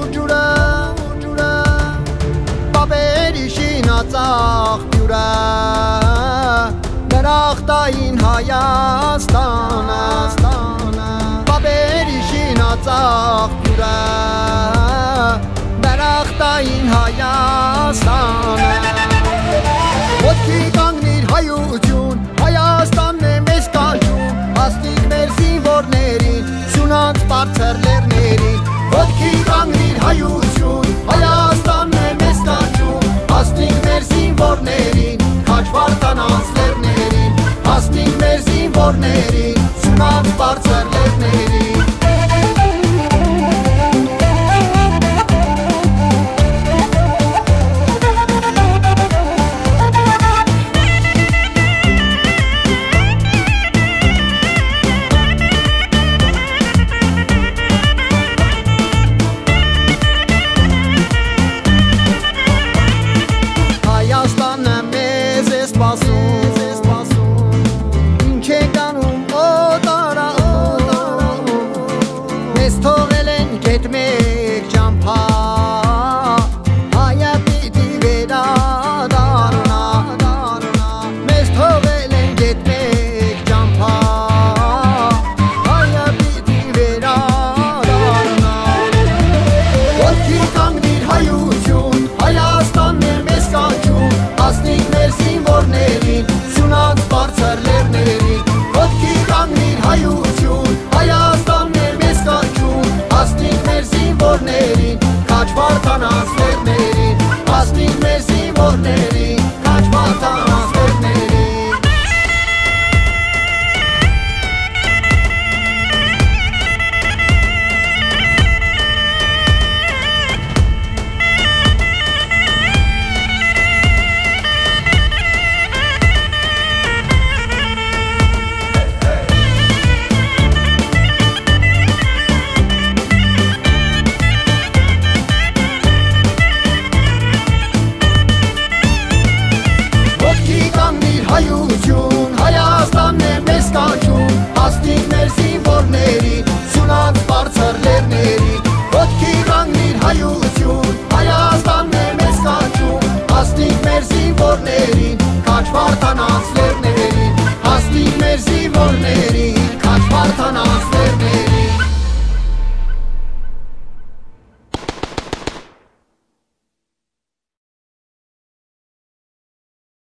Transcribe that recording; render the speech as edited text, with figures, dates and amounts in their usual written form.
ջուրը Բաբերի շինածախ ջուրը Դրախտային Հայաստանը Բաբերի շինածախ ջուրը Դրախտային Հայաստանը Ոտքի կանգնիր հայություն Հայաստանն է մեզ կանչում Հասնիկ մեր զինվորներին Սյունած բարձր լեռներին Ոտքի կանգնիր հայություն Հայաստանն է մեզ կանչում Հասնիկ մեր զինվորներին Քաչ վարդանանց լեռներին Հասնիկ մեր զինվորներին Սյունած բարձր լեռներին Ինչ ենք անում օտարը Մեզ թողել են գետ մեկ ճամփա Հայը պիտի վերադառնա Մեզ թողել են գետ մեկ ճամփա Հայը պիտի վերադառնա Ոտքի կանգնիր հայություն Հայաստանն է մեզ կանչում Հասնիկ մեր զինվորներին Սյունած բարձր լեռներին Ոտքի կանգնիր հայություն Հայաստանն է մեզ կանչում Հասնիկ մեր զինվորներին Քաչ վարդանանց լեռներին Հասնիկ մեր զինվորներին Քաչ վարդանանց լեռներին Հայություն Հայաստանն է մեզ կանչում Հասնիկ մեր զինվորներին Սյունած բարձր լեռներին Ոտքի կանգնիր հայություն Հայաստանն է մեզ կանչում Հասնիկ մեր զինվորներին Քաչ վարդանանց լեռներին Հասնիկ մեր զինվորներին Քաչ վարդանանց